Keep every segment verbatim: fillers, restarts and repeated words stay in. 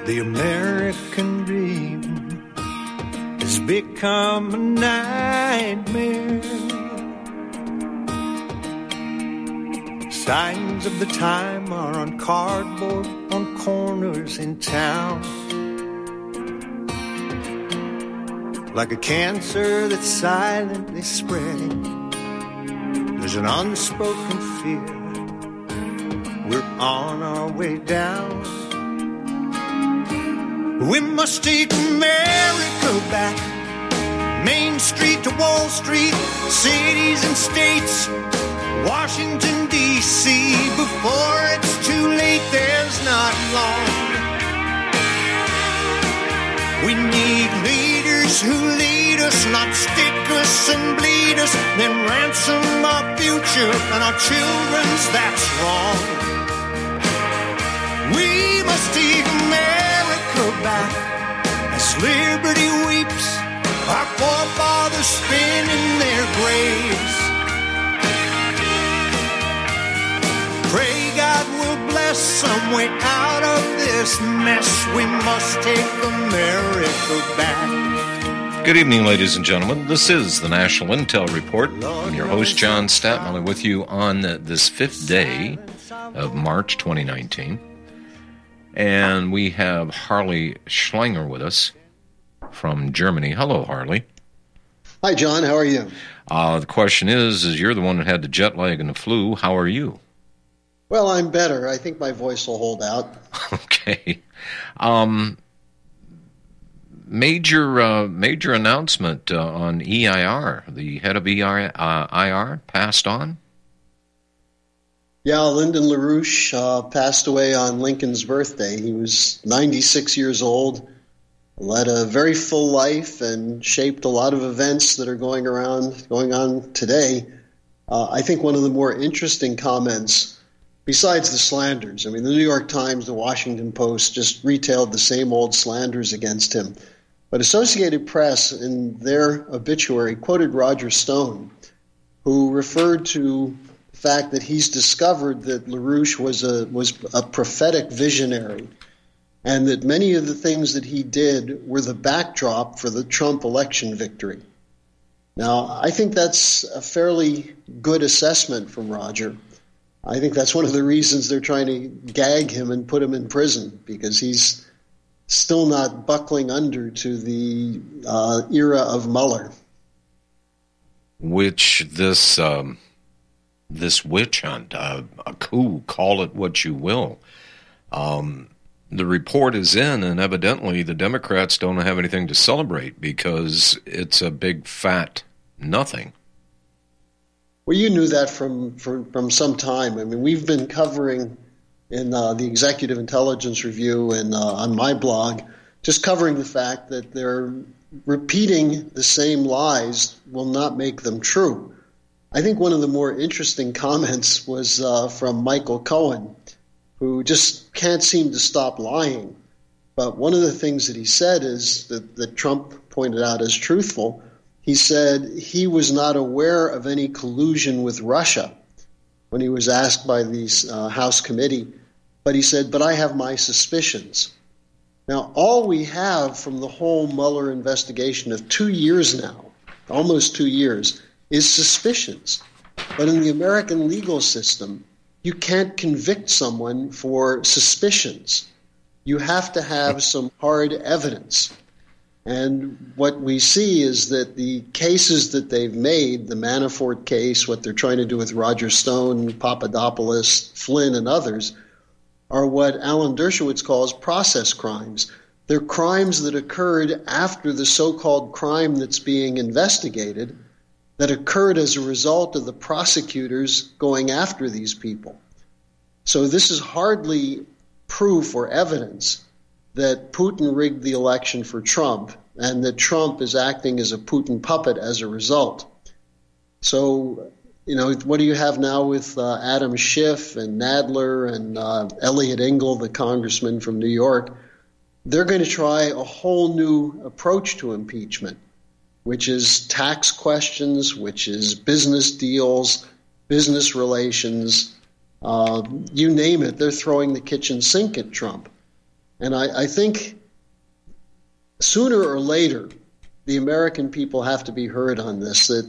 The American dream has become a nightmare. Signs of the time are on cardboard on corners in town. Like a cancer that's silently spreading, there's an unspoken fear. We're on our way down. We must take America back. Main Street to Wall Street, cities and states, Washington, D C Before it's too late, there's not long. We need leaders who lead us, not stick us and bleed us, then ransom our future and our children's, that's wrong. We must take America back as liberty weeps, our forefathers spin in their graves. Pray God will bless some way out of this mess. We must take America back. Good evening, ladies and gentlemen. This is the National Intel Report. I'm your host, John Statmiller, with you on this fifth day of March twenty nineteen. And we have Harley Schlanger with us from Germany. Hello, Harley. Hi, John. How are you? Uh, the question is, is you're the one that had the jet lag and the flu. How are you? Well, I'm better. I think my voice will hold out. Okay. Um, major uh, major announcement uh, on E I R. The head of E I R passed on? Yeah, Lyndon LaRouche uh, passed away on Lincoln's birthday. He was ninety-six years old, led a very full life, and shaped a lot of events that are going around, going on today. Uh, I think one of the more interesting comments, besides the slanders, I mean, the New York Times, the Washington Post just retailed the same old slanders against him. But Associated Press, in their obituary, quoted Roger Stone, who referred to the fact that he's discovered that LaRouche was a was a prophetic visionary, and that many of the things that he did were the backdrop for the Trump election victory. Now, I think that's a fairly good assessment from Roger. I think that's one of the reasons they're trying to gag him and put him in prison, because he's still not buckling under to the uh, era of Mueller. Which this um, this witch hunt, uh, a coup, call it what you will. Um, the report is in, and evidently the Democrats don't have anything to celebrate because it's a big fat nothing. Well, you knew that from, from, from some time. I mean, we've been covering in uh, the Executive Intelligence Review and uh, on my blog, just covering the fact that they're repeating the same lies will not make them true. I think one of the more interesting comments was uh, from Michael Cohen, who just can't seem to stop lying. But one of the things that he said is that, that Trump pointed out as truthful. He said he was not aware of any collusion with Russia when he was asked by the uh, House committee. But he said, but I have my suspicions. Now, all we have from the whole Mueller investigation of two years now, almost two years, is suspicions. But in the American legal system, you can't convict someone for suspicions. You have to have some hard evidence. And what we see is that the cases that they've made, the Manafort case, what they're trying to do with Roger Stone, Papadopoulos, Flynn, and others, are what Alan Dershowitz calls process crimes. They're crimes that occurred after the so-called crime that's being investigated, that occurred as a result of the prosecutors going after these people. So this is hardly proof or evidence that Putin rigged the election for Trump and that Trump is acting as a Putin puppet as a result. So, you know, what do you have now with uh, Adam Schiff and Nadler and uh, Elliot Engel, the congressman from New York? They're going to try a whole new approach to impeachment, which is tax questions, which is business deals, business relations, uh, you name it. They're throwing the kitchen sink at Trump. And I, I think sooner or later, the American people have to be heard on this. That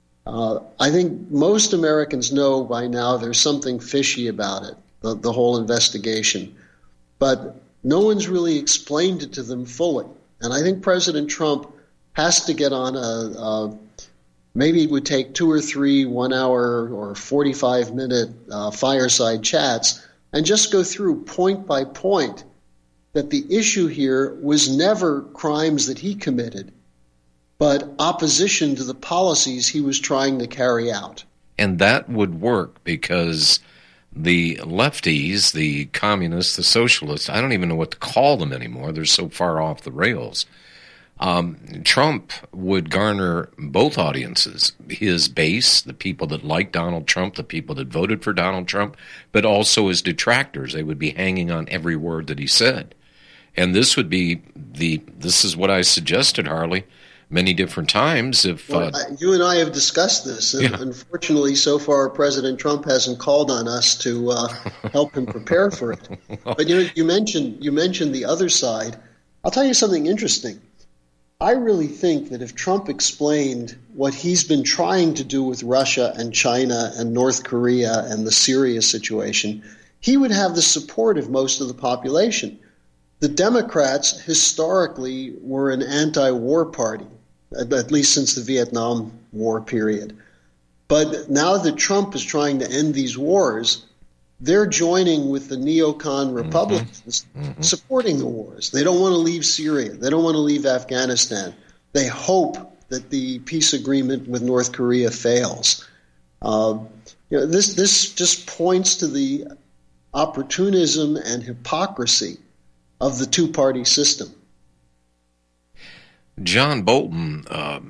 uh, I think most Americans know by now there's something fishy about it, the, the whole investigation. But no one's really explained it to them fully. And I think President Trump has to get on a, a maybe it would take two or three one-hour or forty-five minute uh, fireside chats and just go through point by point that the issue here was never crimes that he committed, but opposition to the policies he was trying to carry out. And that would work because the lefties, the communists, the socialists, I don't even know what to call them anymore. They're so far off the rails. Um, Trump would garner both audiences, his base, the people that like Donald Trump, the people that voted for Donald Trump, but also his detractors. They would be hanging on every word that he said. And this would be the, this is what I suggested, Harley, many different times. If well, uh, you and I have discussed this, and yeah. unfortunately, so far, President Trump hasn't called on us to uh, help him prepare for it. But you know, you mentioned you mentioned the other side. I'll tell you something interesting. I really think that if Trump explained what he's been trying to do with Russia and China and North Korea and the Syria situation, he would have the support of most of the population. The Democrats historically were an anti-war party, at least since the Vietnam War period. But now that Trump is trying to end these wars, they're joining with the neocon Republicans, mm-hmm. supporting the wars. They don't want to leave Syria. They don't want to leave Afghanistan. They hope that the peace agreement with North Korea fails. Uh, you know, this this just points to the opportunism and hypocrisy of the two-party system. John Bolton, uh,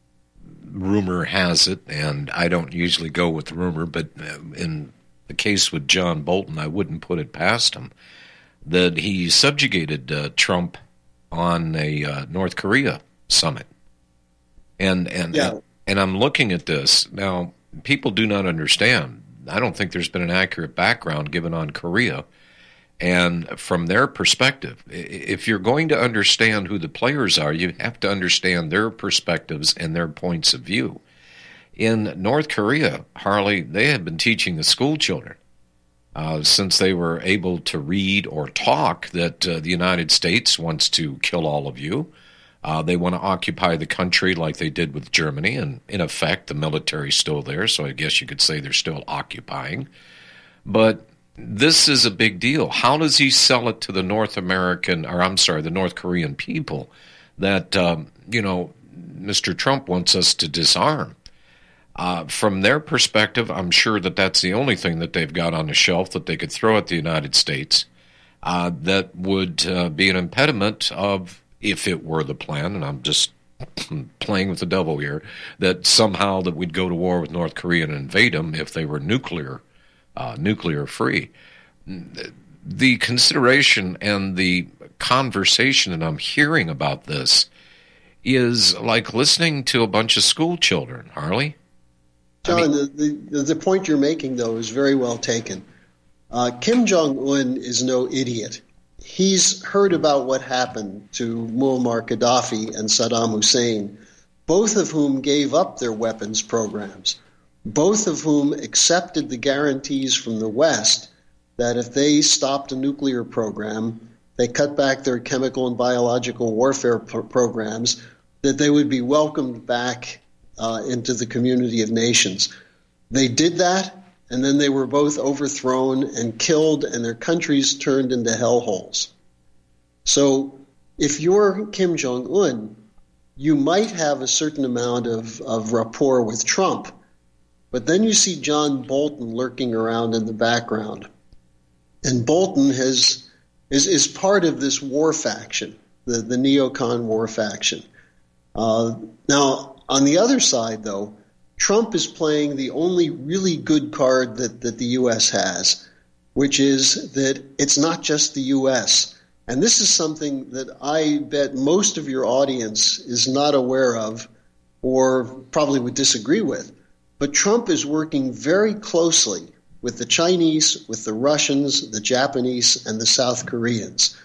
rumor has it, and I don't usually go with rumor, but in the case with John Bolton, I wouldn't put it past him, that he subjugated uh, Trump on a uh, North Korea summit. And and, yeah. and and I'm looking at this. Now, people do not understand. I don't think there's been an accurate background given on Korea. And from their perspective, if you're going to understand who the players are, you have to understand their perspectives and their points of view. In North Korea, Harley, they have been teaching the school children uh, since they were able to read or talk that uh, the United States wants to kill all of you. Uh, they want to occupy the country like they did with Germany, and in effect, the military's still there, so I guess you could say they're still occupying. But this is a big deal. How does he sell it to the North American, or I'm sorry, the North Korean people that, um, you know, Mister Trump wants us to disarm? Uh, from their perspective, I'm sure that that's the only thing that they've got on the shelf that they could throw at the United States uh, that would uh, be an impediment of, if it were the plan, and I'm just playing with the devil here, that somehow that we'd go to war with North Korea and invade them if they were nuclear Uh, nuclear free. The consideration and the conversation that I'm hearing about this is like listening to a bunch of school children, Harley. John, I mean, the, the, the point you're making, though, is very well taken. Uh, Kim Jong-un is no idiot. He's heard about what happened to Muammar Gaddafi and Saddam Hussein, both of whom gave up their weapons programs, both of whom accepted the guarantees from the West that if they stopped a nuclear program, they cut back their chemical and biological warfare pro- programs, that they would be welcomed back uh, into the community of nations. They did that, and then they were both overthrown and killed, and their countries turned into hellholes. So if you're Kim Jong-un, you might have a certain amount of, of rapport with Trump. But then you see John Bolton lurking around in the background. And Bolton has is, is part of this war faction, the, the neocon war faction. Uh, now, on the other side, though, Trump is playing the only really good card that, that the U S has, which is that it's not just the U S. And this is something that I bet most of your audience is not aware of or probably would disagree with. But Trump is working very closely with the Chinese, with the Russians, the Japanese, and the South Koreans.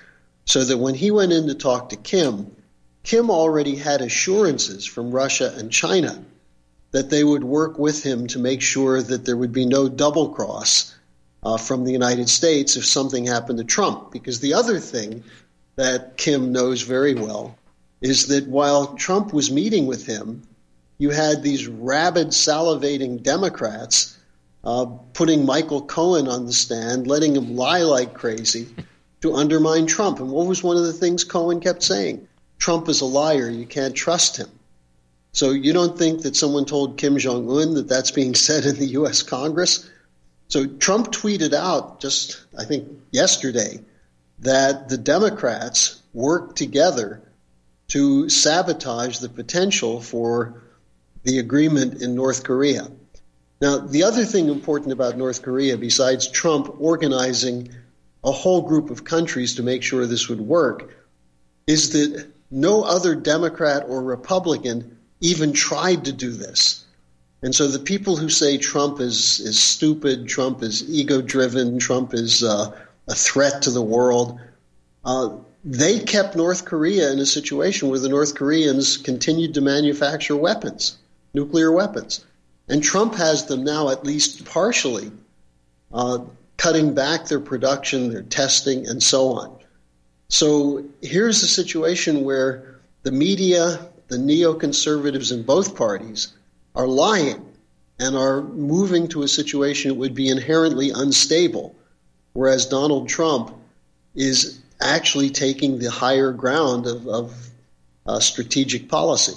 so that when he went in to talk to Kim, Kim already had assurances from Russia and China that they would work with him to make sure that there would be no double cross uh, from the United States if something happened to Trump. Because the other thing that Kim knows very well is that while Trump was meeting with him, you had these rabid, salivating Democrats uh, putting Michael Cohen on the stand, letting him lie like crazy to undermine Trump. And what was one of the things Cohen kept saying? Trump is a liar. You can't trust him. So you don't think that someone told Kim Jong-un that that's being said in the U S Congress? So Trump tweeted out just, I think, yesterday that the Democrats worked together to sabotage the potential for the agreement in North Korea. Now, the other thing important about North Korea, besides Trump organizing a whole group of countries to make sure this would work, is that no other Democrat or Republican even tried to do this. And so the people who say Trump is, is stupid, Trump is ego-driven, Trump is uh, a threat to the world, uh, they kept North Korea in a situation where the North Koreans continued to manufacture weapons, nuclear weapons. And Trump has them now at least partially uh, cutting back their production, their testing, and so on. So here's a situation where the media, the neoconservatives in both parties, are lying and are moving to a situation that would be inherently unstable, whereas Donald Trump is actually taking the higher ground of, of uh, strategic policy.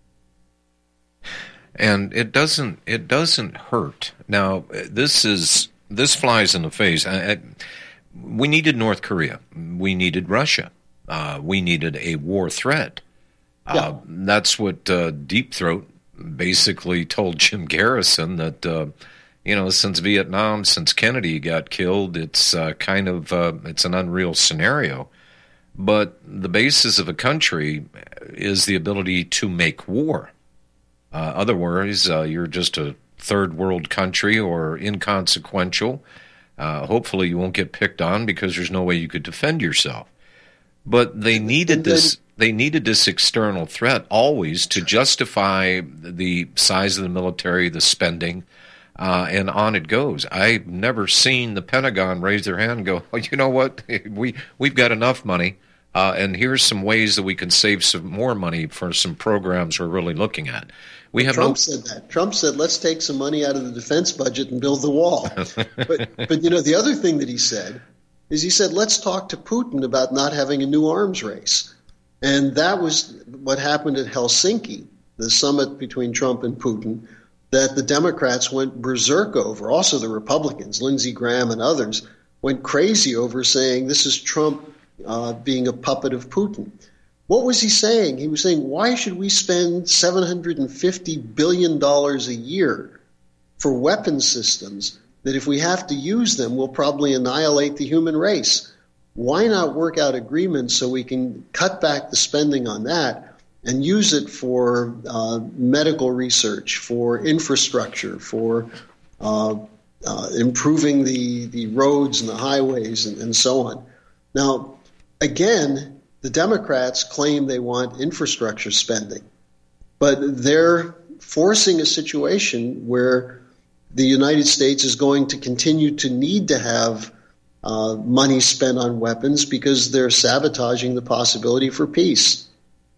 And it doesn't it doesn't hurt. Now, this is this flies in the face. I, I, we needed North Korea. We needed Russia. Uh, we needed a war threat. Yeah. Uh, that's what uh, Deep Throat basically told Jim Garrison, that uh, you know, since Vietnam, since Kennedy got killed, it's uh, kind of uh, it's an unreal scenario. But the basis of a country is the ability to make war. Uh, otherwise, uh, you're just a third world country or inconsequential. Uh, hopefully, you won't get picked on because there's no way you could defend yourself. But they needed this. They needed this external threat always to justify the size of the military, the spending, uh, and on it goes. I've never seen the Pentagon raise their hand and go, "Oh, you know what? We we've got enough money, uh, and here's some ways that we can save some more money for some programs we're really looking at." We have Trump no... said that. Trump said, let's take some money out of the defense budget and build the wall. but, but, you know, the other thing that he said is he said, let's talk to Putin about not having a new arms race. And that was what happened at Helsinki, the summit between Trump and Putin, that the Democrats went berserk over. Also the Republicans, Lindsey Graham and others, went crazy over, saying this is Trump uh, being a puppet of Putin. What was he saying? He was saying, why should we spend seven hundred fifty billion dollars a year for weapon systems that if we have to use them, will probably annihilate the human race? Why not work out agreements so we can cut back the spending on that and use it for uh, medical research, for infrastructure, for uh, uh, improving the, the roads and the highways and, and so on? Now, again, the Democrats claim they want infrastructure spending, but they're forcing a situation where the United States is going to continue to need to have uh, money spent on weapons because they're sabotaging the possibility for peace.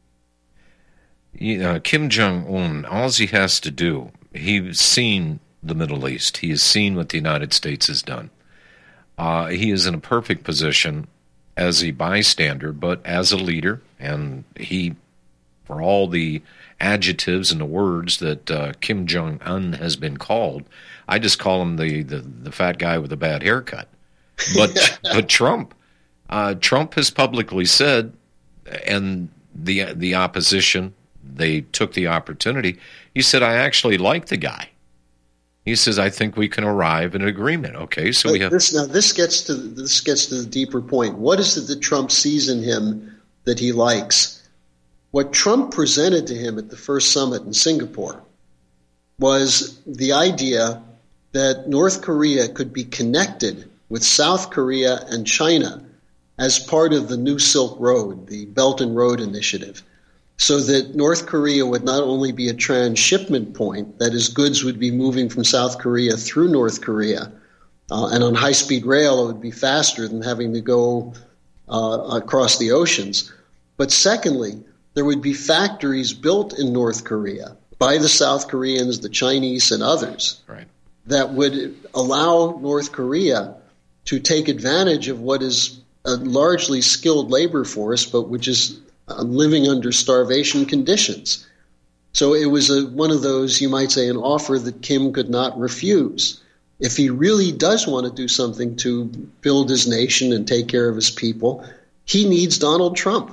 You know, Kim Jong-un, all he has to do, he's seen the Middle East. He has seen what the United States has done. Uh, he is in a perfect position as a bystander, but as a leader, and he, for all the adjectives and the words that uh, Kim Jong-un has been called, I just call him the, the, the fat guy with a bad haircut. But but Trump, uh, Trump has publicly said, and the the opposition, they took the opportunity. He said, I actually like the guy. He says, I think we can arrive at an agreement. Okay, so but we have... This, now, this gets to this gets to the deeper point. What is it that Trump sees in him that he likes? What Trump presented to him at the first summit in Singapore was the idea that North Korea could be connected with South Korea and China as part of the New Silk Road, the Belt and Road Initiative, so that North Korea would not only be a transshipment point, that is, goods would be moving from South Korea through North Korea, uh, and on high-speed rail it would be faster than having to go uh, across the oceans. But secondly, there would be factories built in North Korea by the South Koreans, the Chinese, and others, right, that would allow North Korea to take advantage of what is a largely skilled labor force, but which is uh, living under starvation conditions. So it was a, one of those, you might say, an offer that Kim could not refuse. If he really does want to do something to build his nation and take care of his people, he needs Donald Trump.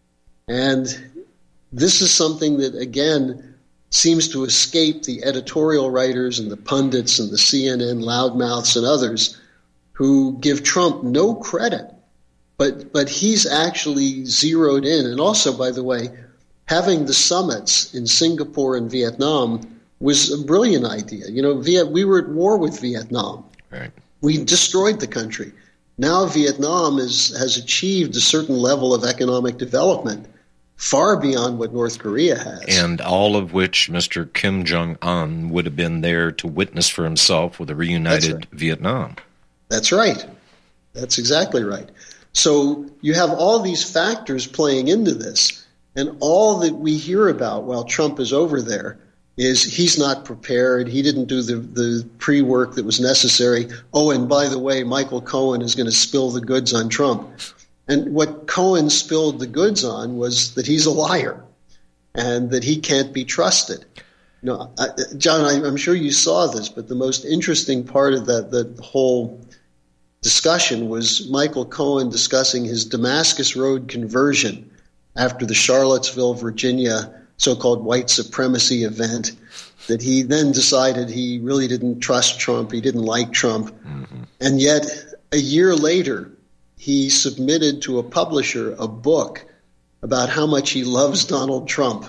And this is something that, again, seems to escape the editorial writers and the pundits and the C N N loudmouths and others who give Trump no credit. But but he's actually zeroed in. And also, by the way, having the summits in Singapore and Vietnam was a brilliant idea. You know, Viet, we were at war with Vietnam. Right. We destroyed the country. Now Vietnam is, has achieved a certain level of economic development far beyond what North Korea has. And all of which Mister Kim Jong-un would have been there to witness for himself with a reunited That's right. Vietnam. That's right. That's exactly right. So you have all these factors playing into this, and all that we hear about while Trump is over there is he's not prepared. He didn't do the, the pre-work that was necessary. Oh, and by the way, Michael Cohen is going to spill the goods on Trump. And what Cohen spilled the goods on was that he's a liar and that he can't be trusted. You know, I, John, I, I'm sure you saw this, but the most interesting part of that, the whole discussion was Michael Cohen discussing his Damascus Road conversion after the Charlottesville, Virginia so-called white supremacy event, that he then decided he really didn't trust Trump, he didn't like Trump. Mm-hmm. And yet a year later, he submitted to a publisher a book about how much he loves Donald Trump.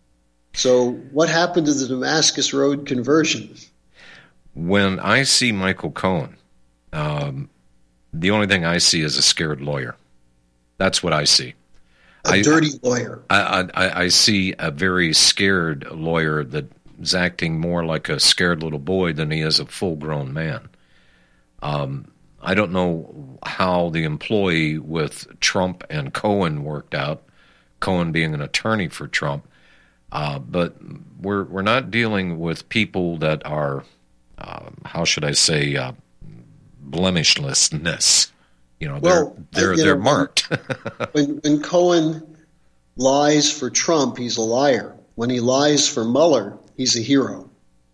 So what happened to the Damascus Road conversion? When I see Michael Cohen, um, the only thing I see is a scared lawyer. That's what I see. A I, dirty lawyer. I, I, I see a very scared lawyer that is acting more like a scared little boy than he is a full-grown man. Um, I don't know how the employee with Trump and Cohen worked out, Cohen being an attorney for Trump, uh, but we're we're not dealing with people that are, uh, how should I say, uh, blemishlessness. You know, well, they're they're, you they're know, marked. when, when Cohen lies for Trump, he's a liar. When he lies for Mueller, he's a hero.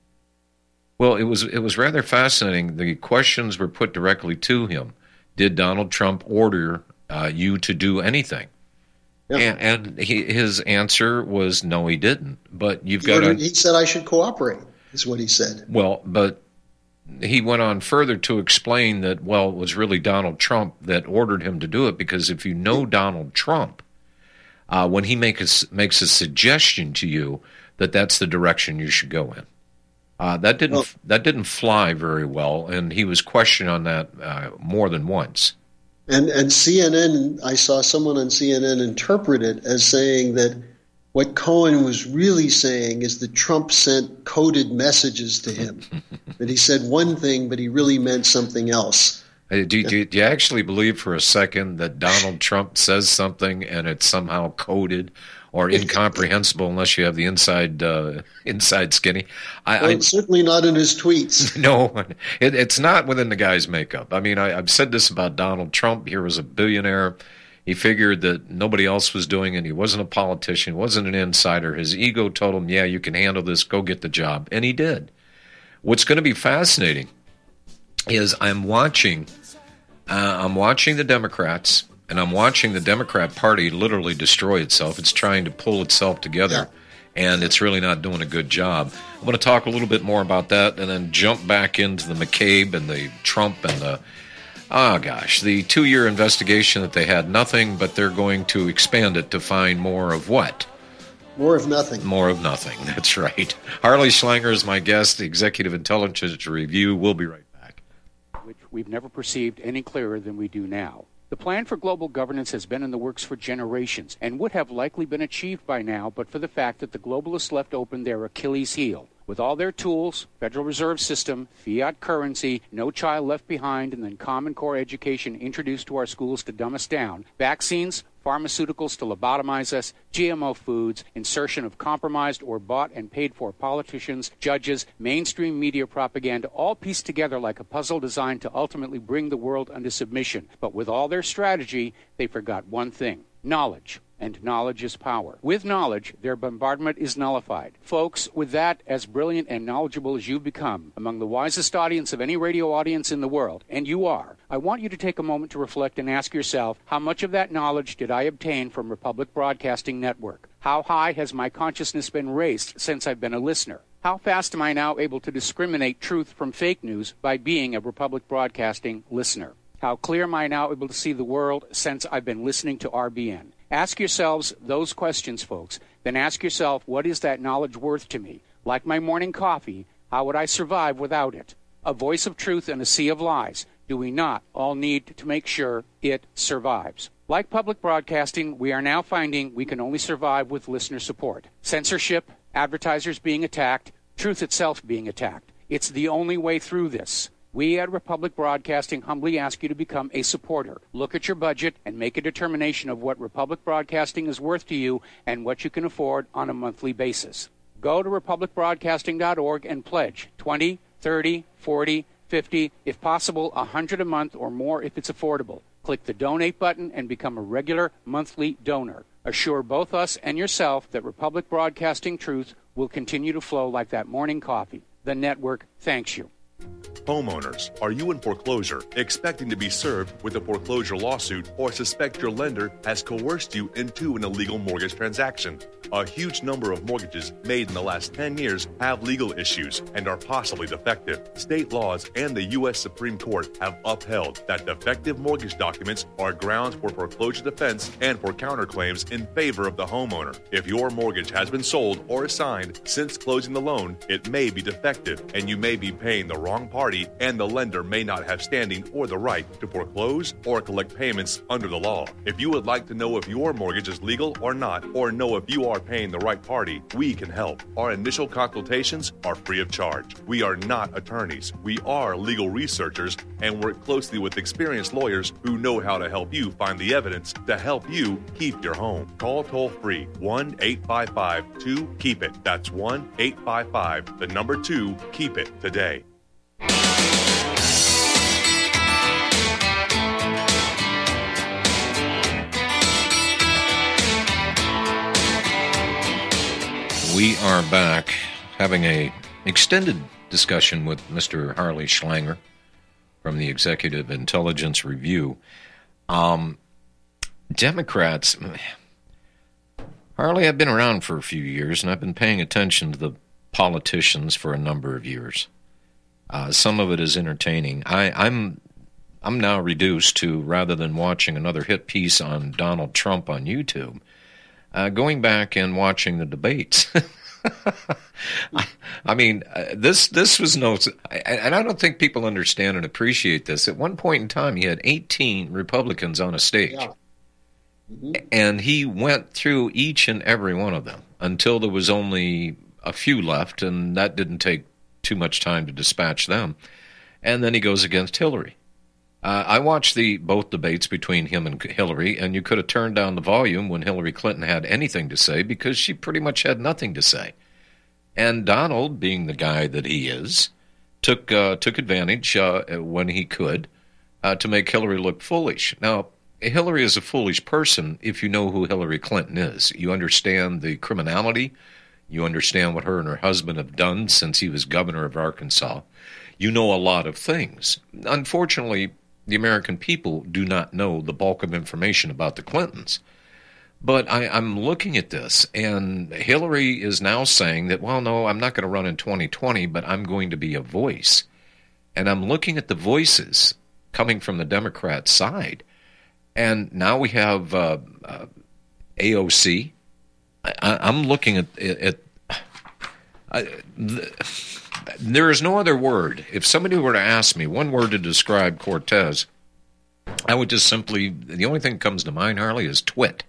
Well, it was it was rather fascinating. The questions were put directly to him. Did Donald Trump order uh, you to do anything? Yeah. And, and he, his answer was no, he didn't. But you've he got ordered, to. He said I should cooperate. Is what he said. Well, but he went on further to explain that, well, it was really Donald Trump that ordered him to do it, because if you know Donald Trump, uh, when he make a, makes a suggestion to you, that that's the direction you should go in. Uh, that didn't well, that didn't fly very well, and he was questioned on that uh, more than once. And and C N N, I saw someone on C N N interpret it as saying that what Cohen was really saying is that Trump sent coded messages to him, that he said one thing, but he really meant something else. Do, do, do you actually believe for a second that Donald Trump says something and it's somehow coded or incomprehensible unless you have the inside uh, inside skinny? I, well, I, certainly not in his tweets. No, it, it's not within the guy's makeup. I mean, I, I've said this about Donald Trump. He was a billionaire. He figured that nobody else was doing it. He wasn't a politician, wasn't an insider. His ego told him, yeah, you can handle this, go get the job. And he did. What's going to be fascinating is I'm watching uh, I'm watching the Democrats, and I'm watching the Democrat Party literally destroy itself. It's trying to pull itself together, yeah. and it's really not doing a good job. I'm going to talk a little bit more about that and then jump back into the McCabe and the Trump and the Oh, gosh, the two-year investigation that they had nothing, but they're going to expand it to find more of what? More of nothing. More of nothing, that's right. Harley Schlanger is my guest, the Executive Intelligence Review. We'll be right back. Which we've never perceived any clearer than we do now. The plan for global governance has been in the works for generations and would have likely been achieved by now but for the fact that the globalists left open their Achilles heel. With all their tools, Federal Reserve System, fiat currency, no child left behind, and then Common Core education introduced to our schools to dumb us down, vaccines, pharmaceuticals to lobotomize us, G M O foods, insertion of compromised or bought and paid for politicians, judges, mainstream media propaganda, all pieced together like a puzzle designed to ultimately bring the world under submission. But with all their strategy, they forgot one thing: knowledge. And knowledge is power. With knowledge, their bombardment is nullified. Folks, with that, as brilliant and knowledgeable as you've become, among the wisest audience of any radio audience in the world, and you are, I want you to take a moment to reflect and ask yourself, how much of that knowledge did I obtain from Republic Broadcasting Network? How high has my consciousness been raised since I've been a listener? How fast am I now able to discriminate truth from fake news by being a Republic Broadcasting listener? How clear am I now able to see the world since I've been listening to R B N? Ask yourselves those questions, folks. Then ask yourself, what is that knowledge worth to me? Like my morning coffee, how would I survive without it? A voice of truth in a sea of lies. Do we not all need to make sure it survives? Like public broadcasting, we are now finding we can only survive with listener support. Censorship, advertisers being attacked, truth itself being attacked. It's the only way through this. We at Republic Broadcasting humbly ask you to become a supporter. Look at your budget and make a determination of what Republic Broadcasting is worth to you and what you can afford on a monthly basis. Go to republic broadcasting dot org and pledge twenty, thirty, forty, fifty, if possible, one hundred a month or more if it's affordable. Click the donate button and become a regular monthly donor. Assure both us and yourself that Republic Broadcasting truth will continue to flow like that morning coffee. The network thanks you. Homeowners, are you in foreclosure, expecting to be served with a foreclosure lawsuit, or suspect your lender has coerced you into an illegal mortgage transaction? A huge number of mortgages made in the last ten years have legal issues and are possibly defective. State laws and the U S Supreme Court have upheld that defective mortgage documents are grounds for foreclosure defense and for counterclaims in favor of the homeowner. If your mortgage has been sold or assigned since closing the loan, it may be defective and you may be paying the wrong party, and the lender may not have standing or the right to foreclose or collect payments under the law. If you would like to know if your mortgage is legal or not, or know if you are paying the right party, we can help. Our initial consultations are free of charge. We are not attorneys. We are legal researchers and work closely with experienced lawyers who know how to help you find the evidence to help you keep your home. Call toll free one eight five five two keep it. That's one eight five five, the number two, keep it today. We are back having a extended discussion with Mister Harley Schlanger from the Executive Intelligence Review. Um, Democrats, Harley, I've been around for a few years, and I've been paying attention to the politicians for a number of years. Uh, some of it is entertaining. I, I'm I'm now reduced to, rather than watching another hit piece on Donald Trump on YouTube, uh, going back and watching the debates. I, I mean, uh, this this was no, and I don't think people understand and appreciate this. At one point in time, he had eighteen Republicans on a stage, yeah. mm-hmm. and he went through each and every one of them until there was only a few left, and that didn't take too much time to dispatch them. And then he goes against Hillary. Uh, I watched the both debates between him and Hillary, and you could have turned down the volume when Hillary Clinton had anything to say because she pretty much had nothing to say. And Donald, being the guy that he is, took uh, took advantage uh, when he could uh, to make Hillary look foolish. Now, Hillary is a foolish person if you know who Hillary Clinton is. You understand the criminality. You understand what her and her husband have done since he was governor of Arkansas. You know a lot of things. Unfortunately, the American people do not know the bulk of information about the Clintons. But I, I'm looking at this, and Hillary is now saying that, well, no, I'm not going to run in twenty twenty, but I'm going to be a voice. And I'm looking at the voices coming from the Democrat side. And now we have uh, uh, A O C. I, I'm looking at... at uh, the, there is no other word. If somebody were to ask me one word to describe Cortez, I would just simply, the only thing that comes to mind, Harley, is twit.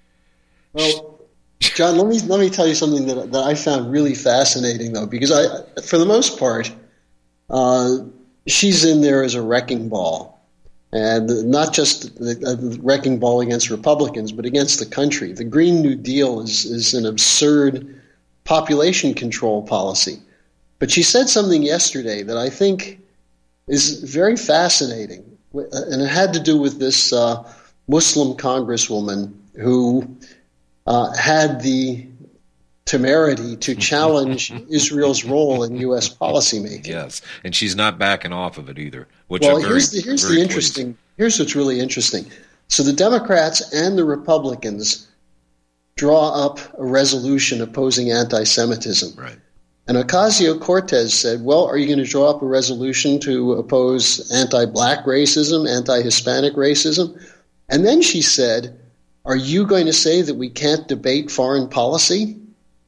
Well, John, let me let me tell you something that that I found really fascinating, though, because I, for the most part, uh, she's in there as a wrecking ball, and not just a wrecking ball against Republicans, but against the country. The Green New Deal is is an absurd population control policy. But she said something yesterday that I think is very fascinating, and it had to do with this uh, Muslim congresswoman who Uh, had the temerity to challenge Israel's role in U S policymaking. Yes, and she's not backing off of it either. Which well, I'm very, here's the, here's very the interesting. pleased. Here's what's really interesting. So the Democrats and the Republicans draw up a resolution opposing anti-Semitism. Right. And Ocasio-Cortez said, well, are you going to draw up a resolution to oppose anti-black racism, anti-Hispanic racism? And then she said, are you going to say that we can't debate foreign policy?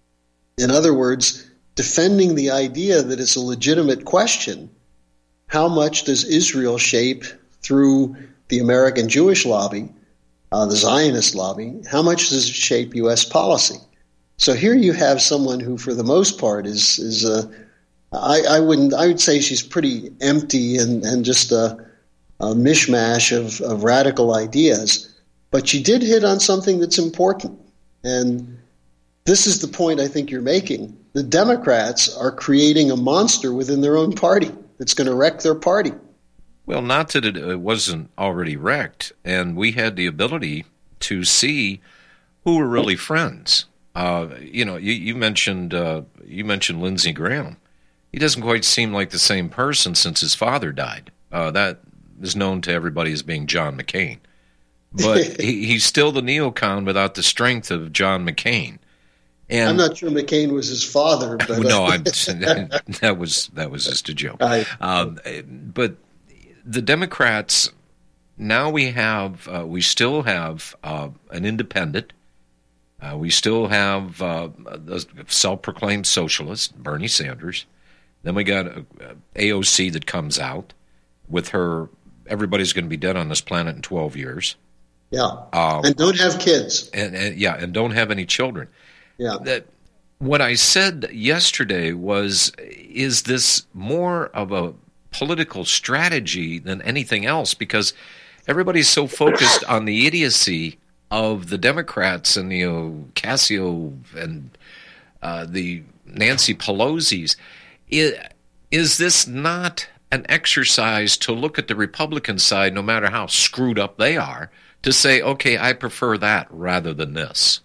In other words, defending the idea that it's a legitimate question, how much does Israel shape through the American Jewish lobby, uh, the Zionist lobby, how much does it shape U S policy? So here you have someone who, for the most part, is is a, I, I wouldn't I would say she's pretty empty and, and just a, a mishmash of, of radical ideas. But she did hit on something that's important. And this is the point I think you're making. The Democrats are creating a monster within their own party that's going to wreck their party. Well, not that it wasn't already wrecked. And we had the ability to see who were really friends. Uh, you know, you, you mentioned uh, you mentioned Lindsey Graham. He doesn't quite seem like the same person since his father died. Uh, that is known to everybody as being John McCain. But he, he's still the neocon without the strength of John McCain. And I'm not sure McCain was his father. But no, I'm, that was that was just a joke. I, um, but the Democrats, now we have uh, we still have uh, an independent. Uh, we still have uh, a self-proclaimed socialist, Bernie Sanders. Then we got a, a AOC that comes out with her. Everybody's going to be dead on this planet in twelve years. Yeah, um, and don't have kids. And, and yeah, and don't have any children. Yeah. That what I said yesterday was, is this more of a political strategy than anything else? Because everybody's so focused on the idiocy of the Democrats and the Ocasio and uh, the Nancy Pelosi's. Is, is this not an exercise to look at the Republican side, no matter how screwed up they are, to say, okay, I prefer that rather than this?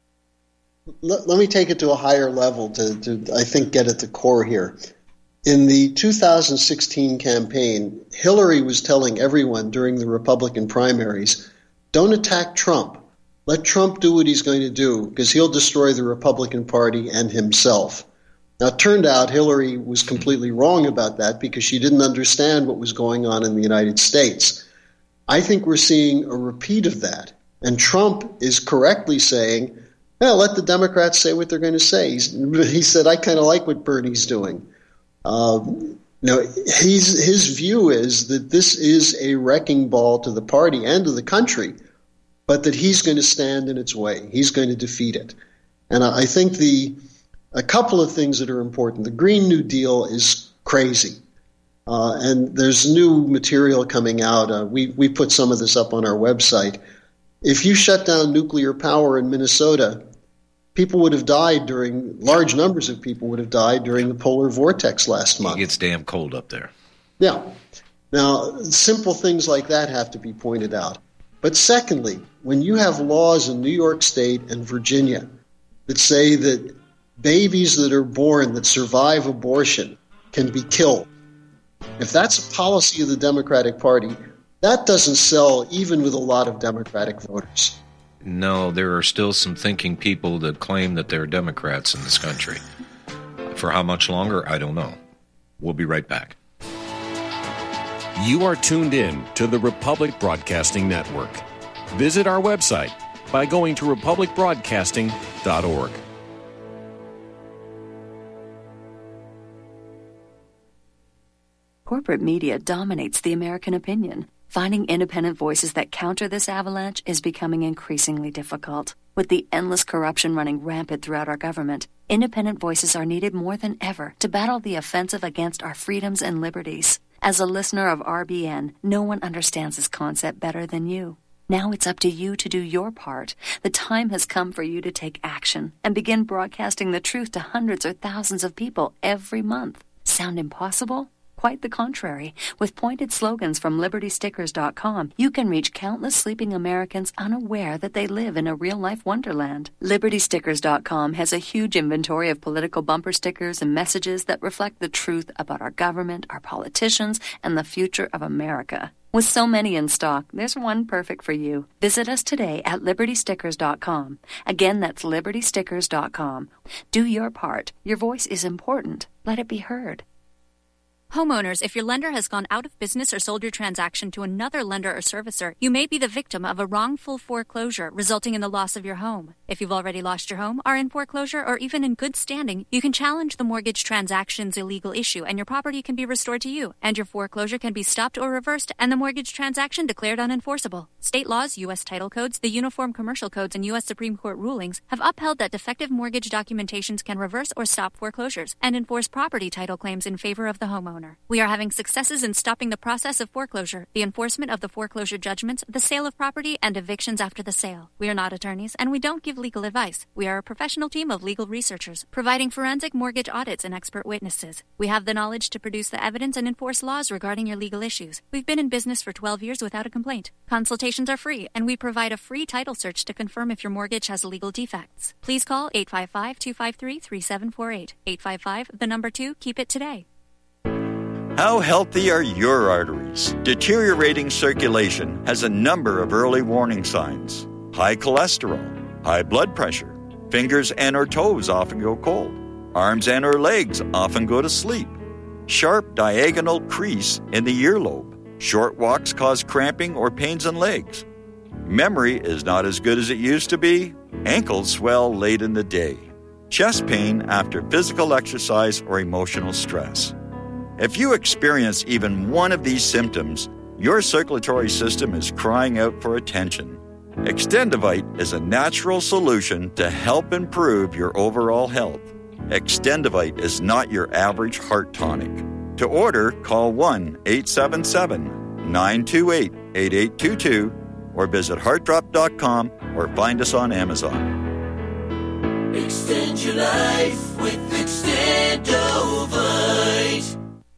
Let, let me take it to a higher level to, to, I think, get at the core here. In the two thousand sixteen campaign, Hillary was telling everyone during the Republican primaries, don't attack Trump. Let Trump do what he's going to do, because he'll destroy the Republican Party and himself. Now, it turned out Hillary was completely wrong about that because she didn't understand what was going on in the United States. I think we're seeing a repeat of that. And Trump is correctly saying, well, let the Democrats say what they're going to say. He's, he said, I kind of like what Bernie's doing. Uh, you know, he's, his view is that this is a wrecking ball to the party and to the country, but that he's going to stand in its way. He's going to defeat it. And I, I think the a couple of things that are important. The Green New Deal is crazy. Uh, and there's new material coming out. Uh, we, we put some of this up on our website. If you shut down nuclear power in Minnesota, people would have died during, large numbers of people would have died during the polar vortex last month. It gets damn cold up there. Yeah. Now, simple things like that have to be pointed out. But secondly, when you have laws in New York State and Virginia that say that babies that are born that survive abortion can be killed, if that's a policy of the Democratic Party, that doesn't sell even with a lot of Democratic voters. No, there are still some thinking people that claim that they're Democrats in this country. For how much longer, I don't know. We'll be right back. You are tuned in to the Republic Broadcasting Network. Visit our website by going to republic broadcasting dot org. Corporate media dominates the American opinion. Finding independent voices that counter this avalanche is becoming increasingly difficult. With the endless corruption running rampant throughout our government, independent voices are needed more than ever to battle the offensive against our freedoms and liberties. As a listener of R B N, no one understands this concept better than you. Now it's up to you to do your part. The time has come for you to take action and begin broadcasting the truth to hundreds or thousands of people every month. Sound impossible? Quite the contrary. With pointed slogans from Liberty Stickers dot com, you can reach countless sleeping Americans unaware that they live in a real-life wonderland. Liberty Stickers dot com has a huge inventory of political bumper stickers and messages that reflect the truth about our government, our politicians, and the future of America. With so many in stock, there's one perfect for you. Visit us today at Liberty Stickers dot com. Again, that's Liberty Stickers dot com. Do your part. Your voice is important. Let it be heard. Homeowners, if your lender has gone out of business or sold your transaction to another lender or servicer, you may be the victim of a wrongful foreclosure, resulting in the loss of your home. If you've already lost your home, are in foreclosure, or even in good standing, you can challenge the mortgage transaction's illegal issue, and your property can be restored to you, and your foreclosure can be stopped or reversed, and the mortgage transaction declared unenforceable. State laws, U S title codes, the Uniform Commercial Codes, and U S Supreme Court rulings have upheld that defective mortgage documentations can reverse or stop foreclosures and enforce property title claims in favor of the homeowner. We are having successes in stopping the process of foreclosure, the enforcement of the foreclosure judgments, the sale of property, and evictions after the sale. We are not attorneys, and we don't give legal advice. We are a professional team of legal researchers, providing forensic mortgage audits and expert witnesses. We have the knowledge to produce the evidence and enforce laws regarding your legal issues. We've been in business for twelve years without a complaint. Consultations are free, and we provide a free title search to confirm if your mortgage has legal defects. Please call eight five five, two five three, three seven four eight. eight five five, the number two, keep it today. How healthy are your arteries? Deteriorating circulation has a number of early warning signs. High cholesterol, high blood pressure, fingers and or toes often go cold, arms and or legs often go to sleep, sharp diagonal crease in the earlobe, short walks cause cramping or pains in legs, memory is not as good as it used to be, ankles swell late in the day, chest pain after physical exercise or emotional stress. If you experience even one of these symptoms, your circulatory system is crying out for attention. Extendivite is a natural solution to help improve your overall health. Extendivite is not your average heart tonic. To order, call one eight seven seven, nine two eight, eight eight two two or visit heart drop dot com or find us on Amazon. Extend your life with Extendivite.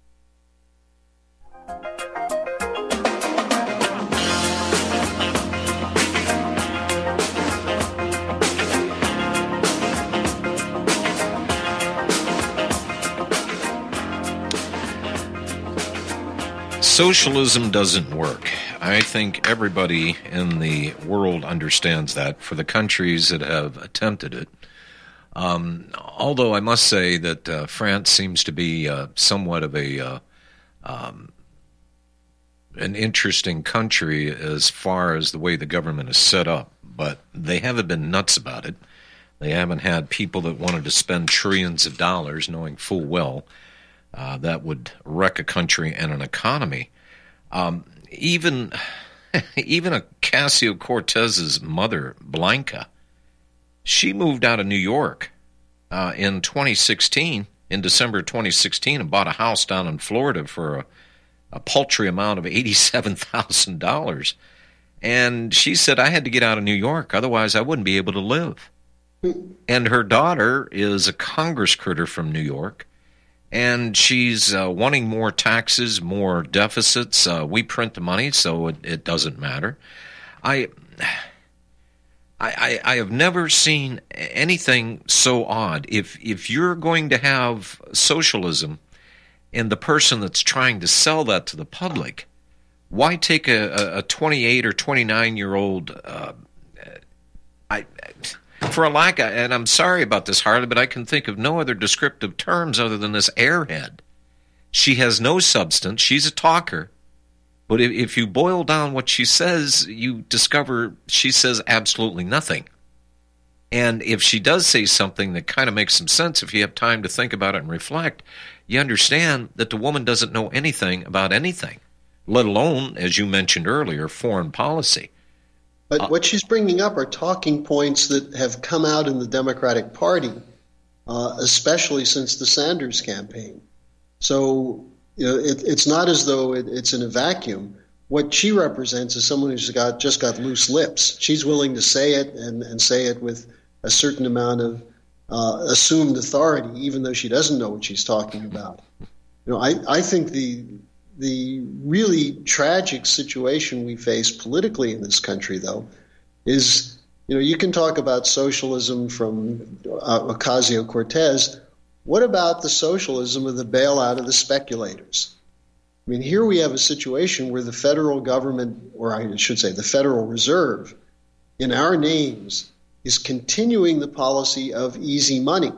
Socialism doesn't work. I think everybody in the world understands that, for the countries that have attempted it. Um, although I must say that uh, France seems to be uh, somewhat of a uh, um, an interesting country as far as the way the government is set up, but they haven't been nuts about it. They haven't had people that wanted to spend trillions of dollars knowing full well Uh, that would wreck a country and an economy. Um, even even Ocasio-Cortez's mother, Blanca, she moved out of New York uh, in twenty sixteen, in December twenty sixteen, and bought a house down in Florida for a, a paltry amount of eighty-seven thousand dollars. And she said, I had to get out of New York, otherwise I wouldn't be able to live. And her daughter is a Congress critter from New York. And she's uh, wanting more taxes, more deficits. Uh, we print the money, so it, it doesn't matter. I, I, I have never seen anything so odd. If if you're going to have socialism, and the person that's trying to sell that to the public, why take a, a twenty-eight or twenty-nine year old? Uh, I. For a lack of, and I'm sorry about this, Harley, but I can think of no other descriptive terms other than this airhead. She has no substance. She's a talker. But if, if you boil down what she says, you discover she says absolutely nothing. And if she does say something that kind of makes some sense, if you have time to think about it and reflect, you understand that the woman doesn't know anything about anything. let alone, as you mentioned earlier, foreign policy. But uh, what she's bringing up are talking points that have come out in the Democratic Party, uh, especially since the Sanders campaign. So you know, it, it's not as though it, it's in a vacuum. What she represents is someone who's got just got loose lips. She's willing to say it and, and say it with a certain amount of uh, assumed authority, even though she doesn't know what she's talking about. You know, I, I think the the really tragic situation we face politically in this country, though, is, you know, you can talk about socialism from uh, Ocasio-Cortez. What about the socialism of the bailout of the speculators? I mean, here we have a situation where the federal government, or I should say the Federal Reserve, in our names, is continuing the policy of easy money.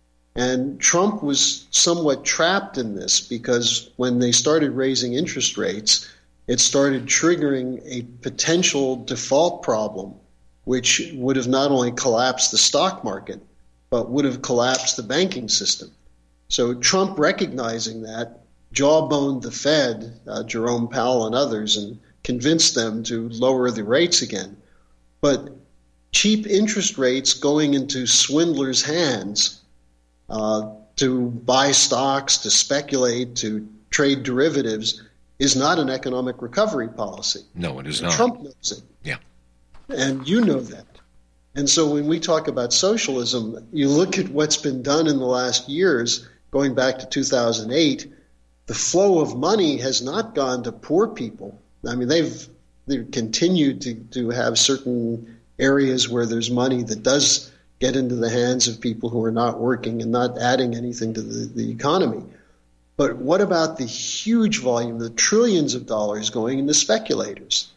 And Trump was somewhat trapped in this because when they started raising interest rates, it started triggering a potential default problem, which would have not only collapsed the stock market, but would have collapsed the banking system. So Trump, recognizing that, jawboned the Fed, uh, Jerome Powell and others, and convinced them to lower the rates again. But cheap interest rates going into swindlers' hands uh, to buy stocks, to speculate, to trade derivatives is not an economic recovery policy. No, it is and not. Trump knows it. Yeah. And you know that. And so when we talk about socialism, you look at what's been done in the last years, going back to two thousand eight, the flow of money has not gone to poor people. I mean, they've they've continued to, to have certain areas where there's money that does get into the hands of people who are not working and not adding anything to the, the economy. But what about the huge volume, the trillions of dollars going into speculators?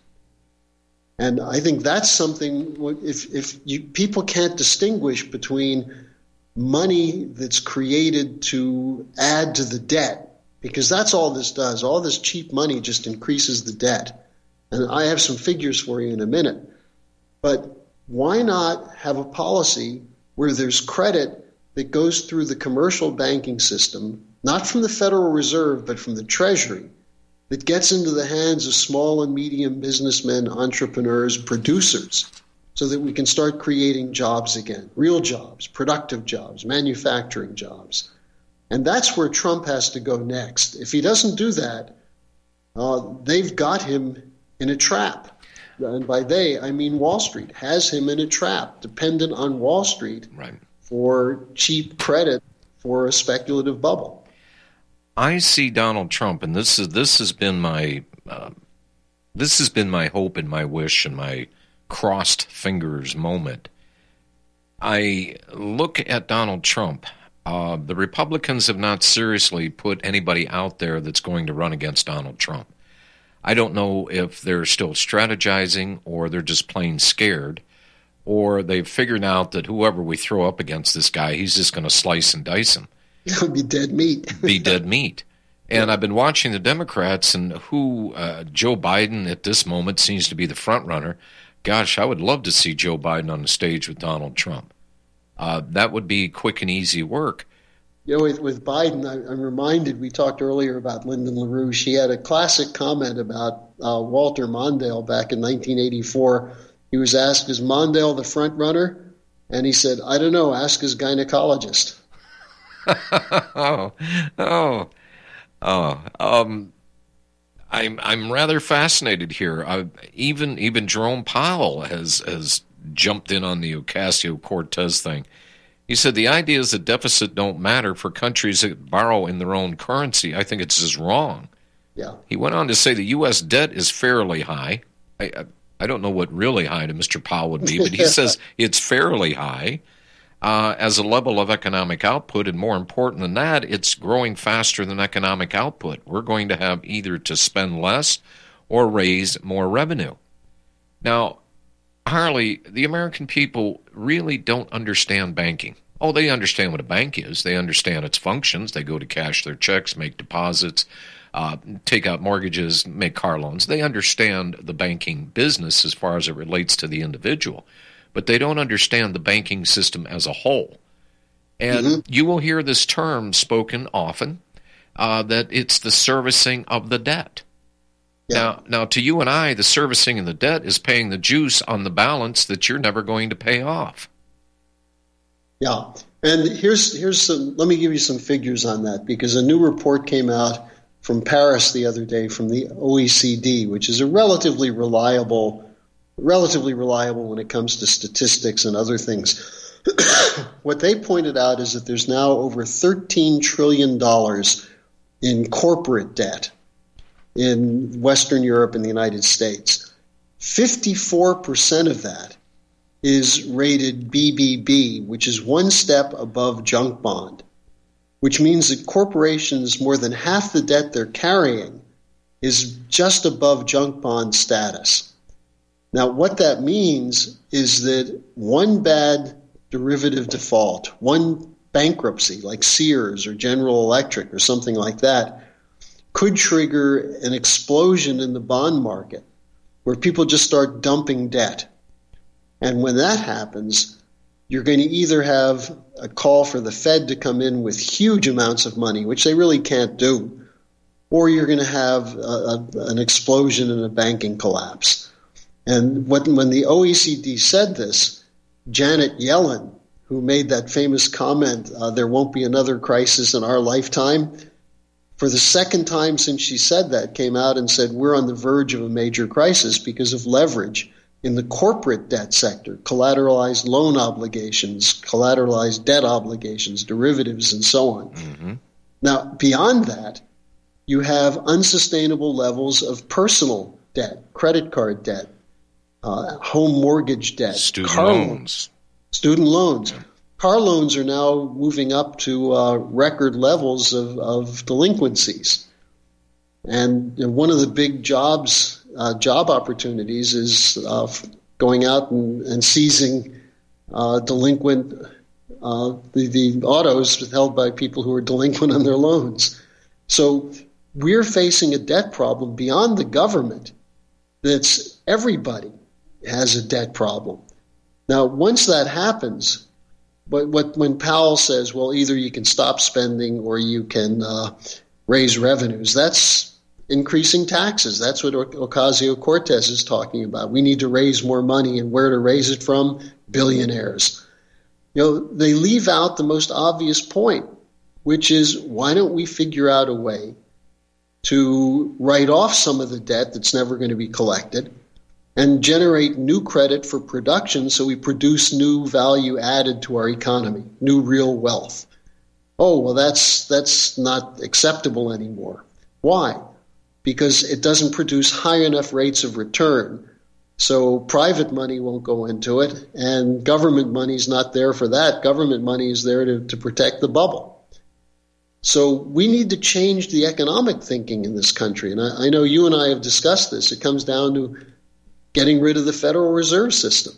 And I think that's something, if, if you, people can't distinguish between money that's created to add to the debt, because that's all this does. All this cheap money just increases the debt. And I have some figures for you in a minute. But why not have a policy where there's credit that goes through the commercial banking system, not from the Federal Reserve, but from the Treasury, that gets into the hands of small and medium businessmen, entrepreneurs, producers, so that we can start creating jobs again, real jobs, productive jobs, manufacturing jobs. And that's where Trump has to go next. If he doesn't do that, uh, they've got him in a trap. And by they, I mean Wall Street has him in a trap, dependent on Wall Street right. for cheap credit for a speculative bubble. I see Donald Trump, and this is this has been my uh, this has been my hope and my wish and my crossed fingers moment. I look at Donald Trump. Uh, the Republicans have not seriously put anybody out there that's going to run against Donald Trump. I don't know if they're still strategizing or they're just plain scared, or they've figured out that whoever we throw up against this guy, he's just going to slice and dice him. It would be dead meat. be dead meat. And I've been watching the Democrats, and who uh, Joe Biden at this moment seems to be the front runner. Gosh, I would love to see Joe Biden on the stage with Donald Trump. Uh, that would be quick and easy work. You know, with, with Biden, I, I'm reminded, we talked earlier about Lyndon LaRouche. She had a classic comment about uh, Walter Mondale back in nineteen eighty-four. He was asked, is Mondale the front runner? And he said, I don't know, ask his gynecologist. oh, oh, oh. Um, I'm I'm rather fascinated here. I, even even Jerome Powell has has jumped in on the Ocasio-Cortez thing. He said the idea is that deficit don't matter for countries that borrow in their own currency. I think it's just wrong. Yeah. He went on to say the U S debt is fairly high. I I, I don't know what really high to Mister Powell would be, but he says it's fairly high uh, as a level of economic output. And more important than that, it's growing faster than economic output. We're going to have either to spend less or raise more revenue. Now, Harley, the American people really don't understand banking. Oh, they understand what a bank is. They understand its functions. They go to cash their checks, make deposits, uh, take out mortgages, make car loans. They understand the banking business as far as it relates to the individual, but they don't understand the banking system as a whole. And mm-hmm. you will hear this term spoken often, uh, that it's the servicing of the debt. Yeah. Now, now, to you and I, the servicing of the debt is paying the juice on the balance that you're never going to pay off. Yeah, and here's here's some. Let me give you some figures on that, because a new report came out from Paris the other day from the O E C D, which is a relatively reliable, relatively reliable when it comes to statistics and other things. What they pointed out is that there's now over thirteen trillion dollars in corporate debt in Western Europe and the United States. fifty-four percent of that is rated B B B, which is one step above junk bond, which means that corporations, more than half the debt they're carrying is just above junk bond status. Now, what that means is that one bad derivative default, one bankruptcy like Sears or General Electric or something like that, could trigger an explosion in the bond market where people just start dumping debt. And when that happens, you're going to either have a call for the Fed to come in with huge amounts of money, which they really can't do, or you're going to have a, a, an explosion and a banking collapse. And when, when the O E C D said this, Janet Yellen, who made that famous comment, uh, there won't be another crisis in our lifetime, for the second time since she said that, came out and said we're on the verge of a major crisis because of leverage in the corporate debt sector, collateralized loan obligations, collateralized debt obligations, derivatives, and so on. Mm-hmm. Now, beyond that, you have unsustainable levels of personal debt, credit card debt, uh, home mortgage debt, student car loans. loans. Student loans. Yeah. Car loans are now moving up to uh, record levels of, of delinquencies. And you know, one of the big jobs Uh, job opportunities is uh, going out and, and seizing uh, delinquent uh, the, the autos held by people who are delinquent on their loans. So we're facing a debt problem beyond the government. That's everybody has a debt problem. Now, once that happens, what, what when Powell says, well, either you can stop spending or you can uh, raise revenues, that's increasing taxes. That's what Ocasio-Cortez is talking about. We need to raise more money, and where to raise it from? Billionaires. You know, they leave out the most obvious point, which is why don't we figure out a way to write off some of the debt that's never going to be collected and generate new credit for production so we produce new value added to our economy, new real wealth. Oh, well, that's that's not acceptable anymore. Why? Because it doesn't produce high enough rates of return. So private money won't go into it, and government money is not there for that. Government money is there to, to protect the bubble. So we need to change the economic thinking in this country. And I, I know you and I have discussed this. It comes down to getting rid of the Federal Reserve System.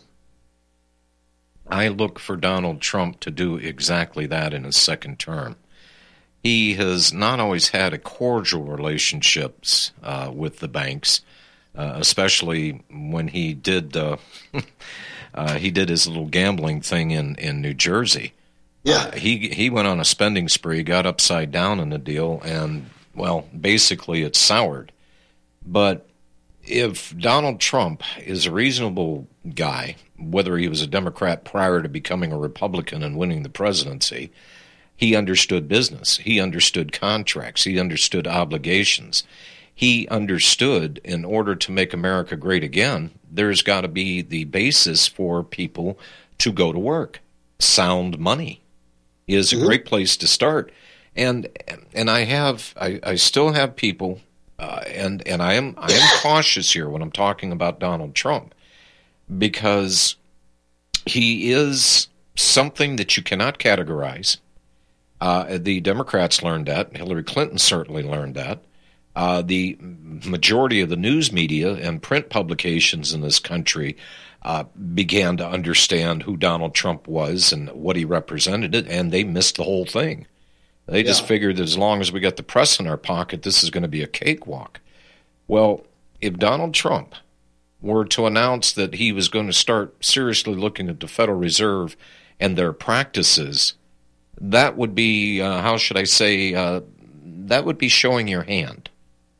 I look for Donald Trump to do exactly that in his second term. He has not always had a cordial relationships uh, with the banks, uh, especially when he did uh, uh, he did his little gambling thing in, in New Jersey. Yeah, uh, he he went on a spending spree, got upside down in the deal, and well, basically it soured. But if Donald Trump is a reasonable guy, whether he was a Democrat prior to becoming a Republican and winning the presidency, he understood business. He understood contracts. He understood obligations. He understood in order to make America great again, there's got to be the basis for people to go to work. Sound money is a mm-hmm. great place to start. And and I have I, I still have people uh, and and I am I am cautious here when I'm talking about Donald Trump, because he is something that you cannot categorize. Uh, the Democrats learned that. Hillary Clinton certainly learned that. Uh, the majority of the news media and print publications in this country uh, began to understand who Donald Trump was and what he represented, and they missed the whole thing. They just yeah. figured that as long as we got the press in our pocket, this is going to be a cakewalk. Well, if Donald Trump were to announce that he was going to start seriously looking at the Federal Reserve and their practices, that would be, uh, how should I say, uh, that would be showing your hand.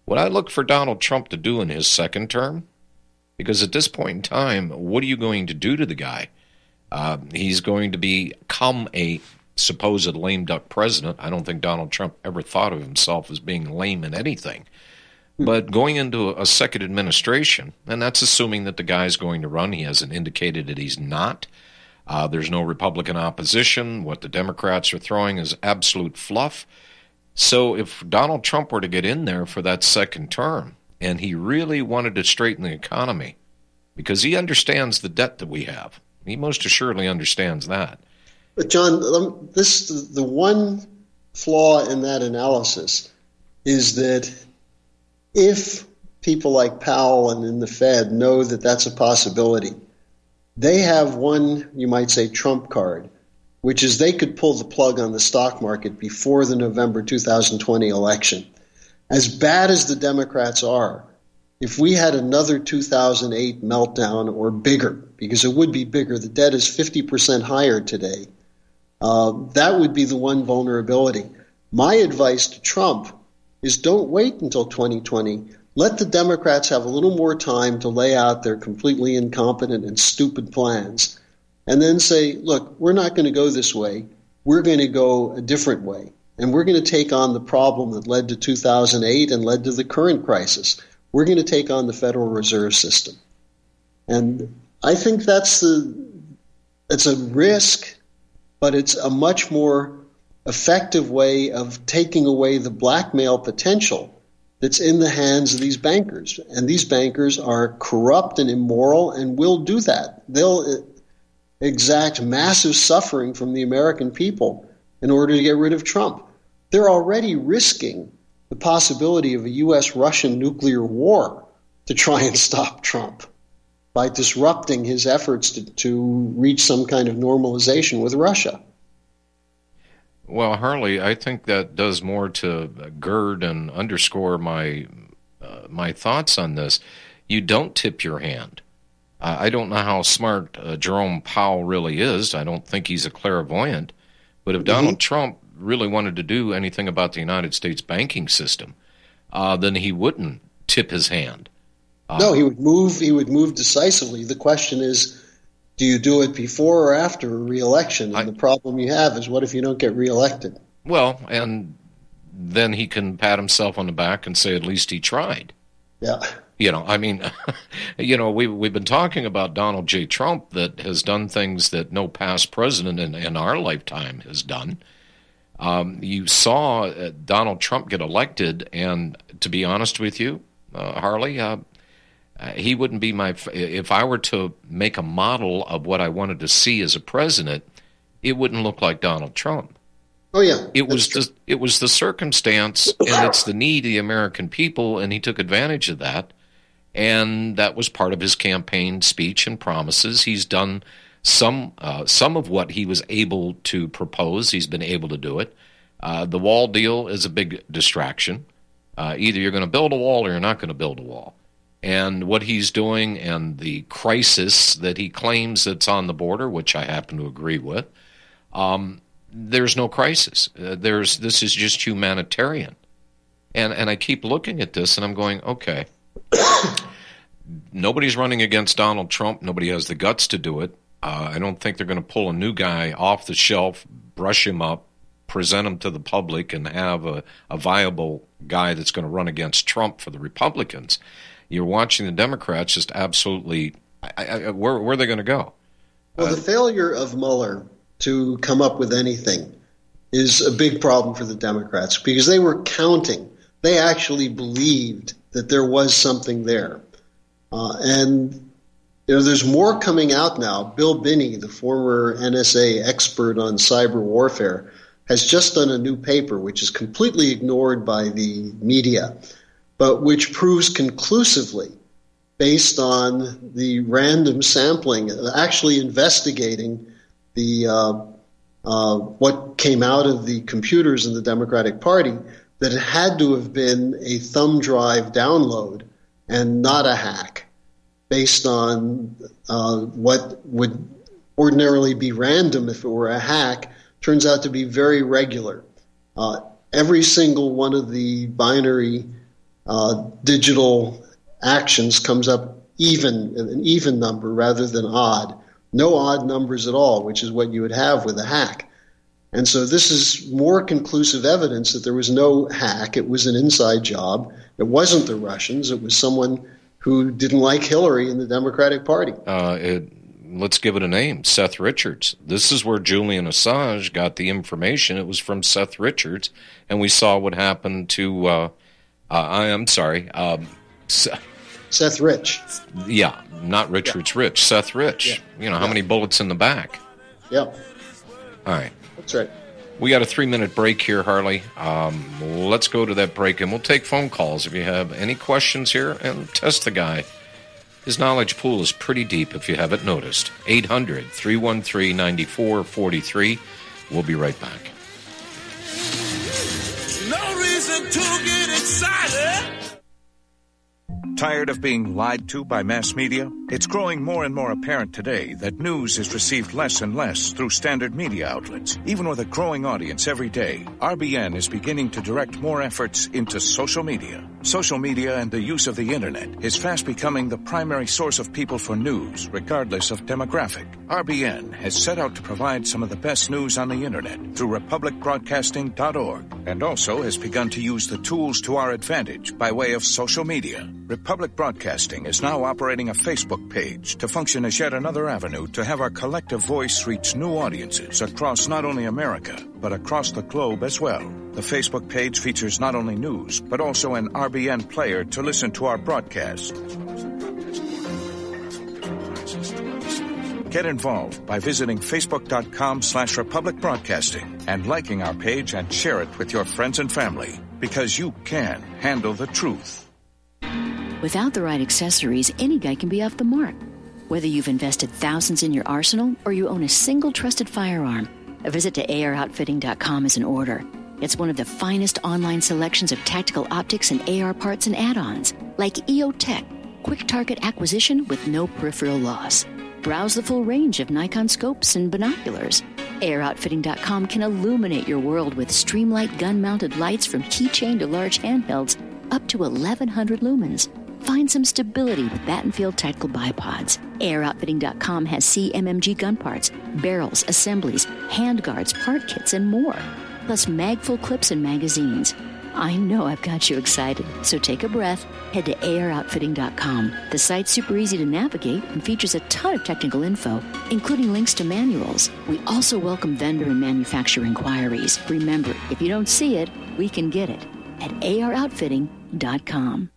What I look for Donald Trump to do in his second term, because at this point in time, what are you going to do to the guy? Uh, he's going to become a supposed lame duck president. I don't think Donald Trump ever thought of himself as being lame in anything. But going into a second administration, and that's assuming that the guy's going to run. He hasn't indicated that he's not. Uh, there's no Republican opposition. What the Democrats are throwing is absolute fluff. So if Donald Trump were to get in there for that second term, and he really wanted to straighten the economy, because he understands the debt that we have. He most assuredly understands that. But John, this the one flaw in that analysis is that if people like Powell and in the Fed know that that's a possibility, they have one, you might say, trump card, which is they could pull the plug on the stock market before the November two thousand twenty election. As bad as the Democrats are, if we had another two thousand eight meltdown or bigger, because it would be bigger, the debt is fifty percent higher today, uh, that would be the one vulnerability. My advice to Trump is don't wait until twenty twenty. Let the Democrats have a little more time to lay out their completely incompetent and stupid plans, and then say, look, we're not going to go this way. We're going to go a different way. And we're going to take on the problem that led to two thousand eight and led to the current crisis. We're going to take on the Federal Reserve System. And I think that's the, it's a risk, but it's a much more effective way of taking away the blackmail potential that's in the hands of these bankers. And these bankers are corrupt and immoral and will do that. They'll exact massive suffering from the American people in order to get rid of Trump. They're already risking the possibility of a U S Russian nuclear war to try and stop Trump by disrupting his efforts to, to reach some kind of normalization with Russia. Well, Harley, I think that does more to gird and underscore my uh, my thoughts on this. You don't tip your hand. Uh, I don't know how smart uh, Jerome Powell really is. I don't think he's a clairvoyant. But if mm-hmm. Donald Trump really wanted to do anything about the United States banking system, uh, then he wouldn't tip his hand. Uh, no, he would move. He would move decisively. The question is, do you do it before or after a re-election? And I, the problem you have is, what if you don't get re-elected? Well, and then he can pat himself on the back and say, at least he tried. Yeah. You know, I mean, you know, we, we've been talking about Donald J. Trump that has done things that no past president in, in our lifetime has done. Um, you saw uh, Donald Trump get elected, and to be honest with you, uh, Harley, uh, Uh, he wouldn't be my, if I were to make a model of what I wanted to see as a president, it wouldn't look like Donald Trump. Oh yeah, it was the, it was the circumstance, and it's the need of the American people, and he took advantage of that, and that was part of his campaign speech and promises. He's done some uh, some of what he was able to propose. He's been able to do it. Uh, the wall deal is a big distraction. Uh, either you're going to build a wall or you're not going to build a wall. And what he's doing and the crisis that he claims that's on the border, which I happen to agree with, um, there's no crisis. Uh, there's this is just humanitarian. And and I keep looking at this and I'm going, okay, nobody's running against Donald Trump. Nobody has the guts to do it. Uh, I don't think they're going to pull a new guy off the shelf, brush him up, present him to the public, and have a, a viable guy that's going to run against Trump for the Republicans. You're watching the Democrats just absolutely, I, I, where, where are they going to go? Well, the failure of Mueller to come up with anything is a big problem for the Democrats because they were counting. They actually believed that there was something there. Uh, and, you know, there's more coming out now. Bill Binney, the former N S A expert on cyber warfare, has just done a new paper, which is completely ignored by the media, but which proves conclusively, based on the random sampling, actually investigating the uh, uh, what came out of the computers in the Democratic Party, that it had to have been a thumb drive download and not a hack, based on uh, what would ordinarily be random if it were a hack, turns out to be very regular. Uh, every single one of the binary uh, digital actions comes up even, an even number rather than odd. No odd numbers at all, which is what you would have with a hack. And so this is more conclusive evidence that there was no hack. It was an inside job. It wasn't the Russians. It was someone who didn't like Hillary in the Democratic Party. Uh, it, let's give it a name, Seth Richards. This is where Julian Assange got the information. It was from Seth Richards, and we saw what happened to, uh, uh, I am sorry, um, Seth, Seth Rich. Yeah, not Richards yeah. Rich, Seth Rich. Yeah. You know, how yeah. many bullets in the back? Yeah. All right. That's right. We got a three-minute break here, Harley. Um, let's go to that break, and we'll take phone calls if you have any questions here, and test the guy. His knowledge pool is pretty deep, if you haven't noticed. eight hundred, three one three, nine four four three. We'll be right back. No reason to get excited. Tired of being lied to by mass media? It's growing more and more apparent today that news is received less and less through standard media outlets. Even with a growing audience every day, R B N is beginning to direct more efforts into social media. Social media and the use of the internet is fast becoming the primary source of people for news, regardless of demographic. R B N has set out to provide some of the best news on the internet through republic broadcasting dot org, and also has begun to use the tools to our advantage by way of social media. Republic Broadcasting is now operating a Facebook page to function as yet another avenue to have our collective voice reach new audiences across not only America, but across the globe as well. The Facebook page features not only news, but also an R B N player to listen to our broadcast. Get involved by visiting facebook.com slash Republic Broadcasting and liking our page and share it with your friends and family, because you can handle the truth. Without the right accessories, any guy can be off the mark. Whether you've invested thousands in your arsenal or you own a single trusted firearm, a visit to A R outfitting dot com is in order. It's one of the finest online selections of tactical optics and A R parts and add-ons, like E O Tech, quick target acquisition with no peripheral loss. Browse the full range of Nikon scopes and binoculars. A R outfitting dot com can illuminate your world with Streamlight gun-mounted lights from keychain to large handhelds up to eleven hundred lumens. Find some stability with Battenfield Tactical Bipods. A R outfitting dot com has C M M G gun parts, barrels, assemblies, handguards, part kits, and more. Plus mag-full clips and magazines. I know I've got you excited, so take a breath. Head to A R outfitting dot com. The site's super easy to navigate and features a ton of technical info, including links to manuals. We also welcome vendor and manufacturer inquiries. Remember, if you don't see it, we can get it at A R outfitting dot com.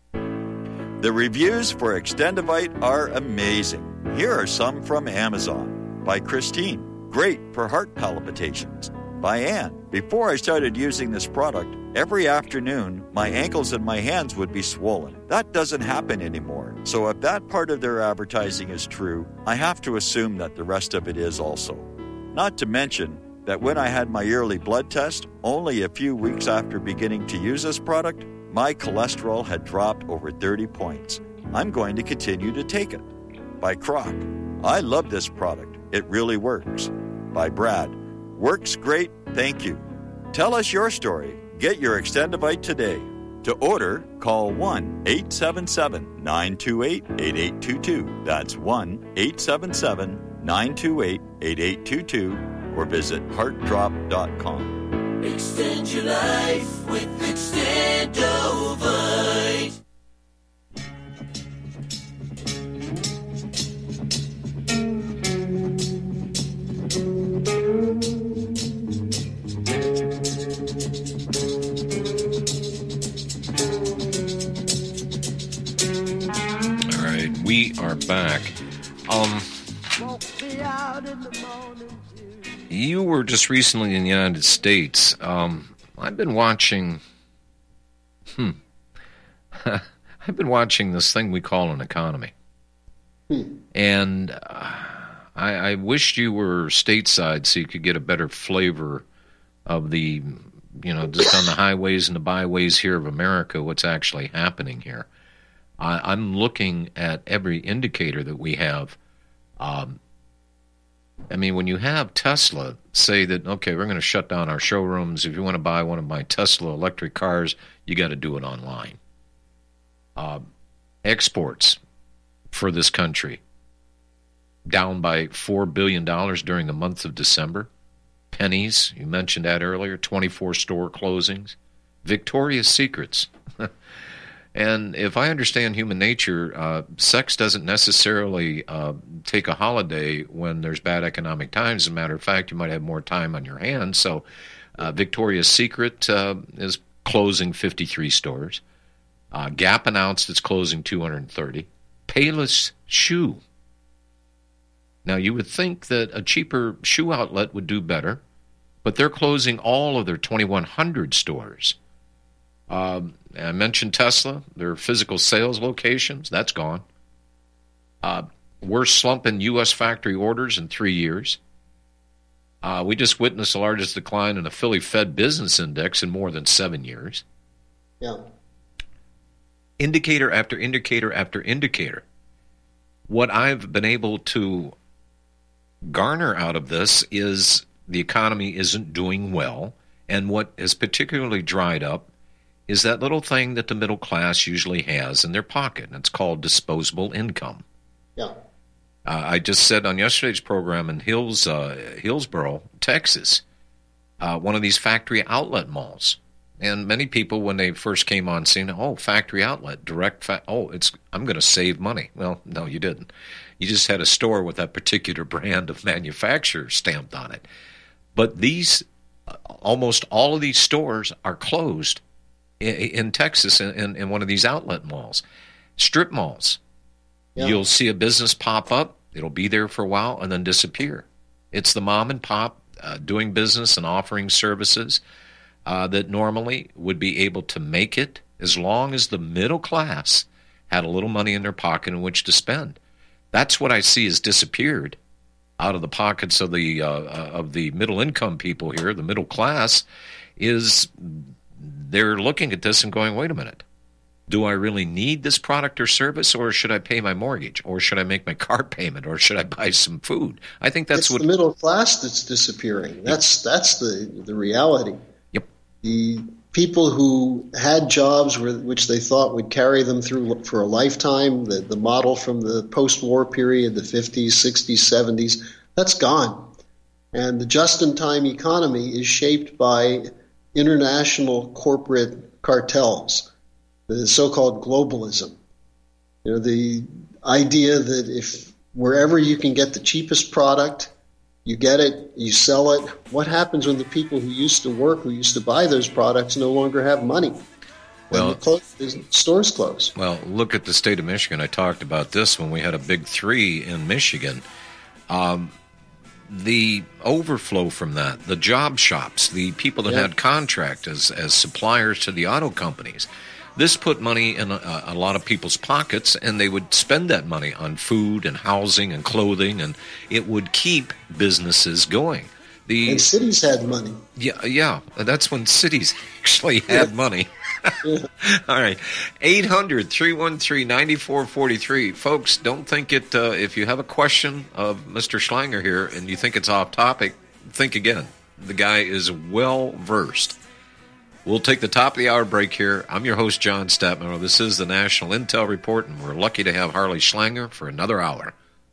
The reviews for Extendivite are amazing. Here are some from Amazon. By Christine, great for heart palpitations. By Anne, before I started using this product, every afternoon my ankles and my hands would be swollen. That doesn't happen anymore. So if that part of their advertising is true, I have to assume that the rest of it is also. Not to mention that when I had my yearly blood test, only a few weeks after beginning to use this product, my cholesterol had dropped over thirty points. I'm going to continue to take it. By Croc, I love this product. It really works. By Brad, works great, thank you. Tell us your story. Get your Extendivite today. To order, call one eight seven seven, nine two eight, eight eight two two. That's one eight seven seven, nine two eight, eight eight two two or visit heart drop dot com. Extend your life with Extendovite. All right, we are back. Um, you were just recently in the United States. Um, I've been watching. Hmm. I've been watching this thing we call an economy, hmm. and uh, I, I wished you were stateside so you could get a better flavor of the, you know, just on the highways and the byways here of America, what's actually happening here. I, I'm looking at every indicator that we have. Um, I mean, when you have Tesla say that, okay, we're going to shut down our showrooms. If you want to buy one of my Tesla electric cars, you got to do it online. Uh, exports for this country down by four billion dollars during the month of December. Pennies, you mentioned that earlier, twenty-four store closings. Victoria's Secrets. And if I understand human nature, uh, sex doesn't necessarily uh, take a holiday when there's bad economic times. As a matter of fact, you might have more time on your hands. So uh, Victoria's Secret uh, is closing fifty-three stores. Uh, Gap announced it's closing two hundred thirty. Payless Shoe. Now, you would think that a cheaper shoe outlet would do better, but they're closing all of their twenty-one hundred stores. Um, I mentioned Tesla, their physical sales locations, that's gone. Uh, worst slump in U S factory orders in three years. Uh, we just witnessed the largest decline in the Philly Fed Business Index in more than seven years. Yeah. Indicator after indicator after indicator. What I've been able to garner out of this is the economy isn't doing well, and what is particularly dried up is that little thing that the middle class usually has in their pocket, and it's called disposable income. Yeah. Uh, I just said on yesterday's program in Hills, uh, Hillsboro, Texas, uh, one of these factory outlet malls. And many people, when they first came on scene, oh, factory outlet, direct, fa- oh, it's I'm going to save money. Well, no, you didn't. You just had a store with that particular brand of manufacturer stamped on it. But these, uh, almost all of these stores are closed in, in Texas in, in, in one of these outlet malls. Strip malls. Yeah. You'll see a business pop up. It'll be there for a while and then disappear. It's the mom and pop uh, doing business and offering services Uh, that normally would be able to make it as long as the middle class had a little money in their pocket in which to spend. That's what I see has disappeared out of the pockets of the uh, of the middle income people here. The middle class is they're looking at this and going, wait a minute, do I really need this product or service, or should I pay my mortgage, or should I make my car payment, or should I buy some food? I think that's it's what the middle class that's disappearing. That's that's the the reality. The people who had jobs which they thought would carry them through for a lifetime, the, the model from the post-war period, the fifties, sixties, seventies, that's gone. And the just-in-time economy is shaped by international corporate cartels, the so-called globalism. You know, the idea that if wherever you can get the cheapest product, you get it, you sell it. What happens when the people who used to work, who used to buy those products, no longer have money? Well, the close, the stores close. Well, look at the state of Michigan. I talked about this when we had a big three in Michigan. Um, the overflow from that, the job shops, the people that yeah. had contract as, as suppliers to the auto companies, this put money in a, a lot of people's pockets, and they would spend that money on food and housing and clothing, and it would keep businesses going. The, and cities had money. Yeah, yeah, that's when cities actually had yeah. money. yeah. All right, eight hundred, three one three, nine four four three. Folks, don't think it, uh, if you have a question of Mister Schlanger here and you think it's off topic, think again. The guy is well-versed. We'll take the top of the hour break here. I'm your host, John Stadtmiller. This is the National Intel Report, and we're lucky to have Harley Schlanger for another hour.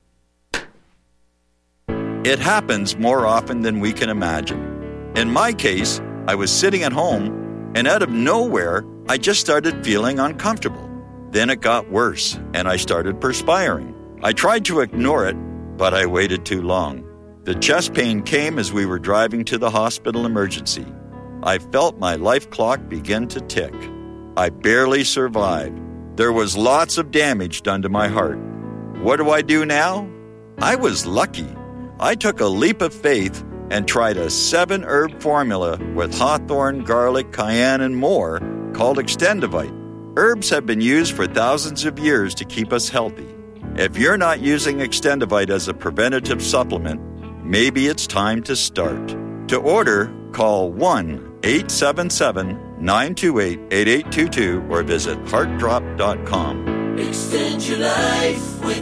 It happens more often than we can imagine. In my case, I was sitting at home, and out of nowhere, I just started feeling uncomfortable. Then it got worse, and I started perspiring. I tried to ignore it, but I waited too long. The chest pain came as we were driving to the hospital emergency. I felt my life clock begin to tick. I barely survived. There was lots of damage done to my heart. What do I do now? I was lucky. I took a leap of faith and tried a seven-herb formula with hawthorn, garlic, cayenne, and more called Extendivite. Herbs have been used for thousands of years to keep us healthy. If you're not using Extendivite as a preventative supplement, maybe it's time to start. To order, call one eight seven seven, nine two eight, eight eight two two or visit heart drop dot com. Extend your life with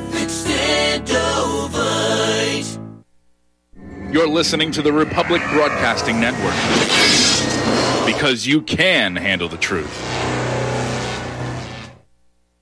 Extendovite. You're listening to the Republic Broadcasting Network, because you can handle the truth.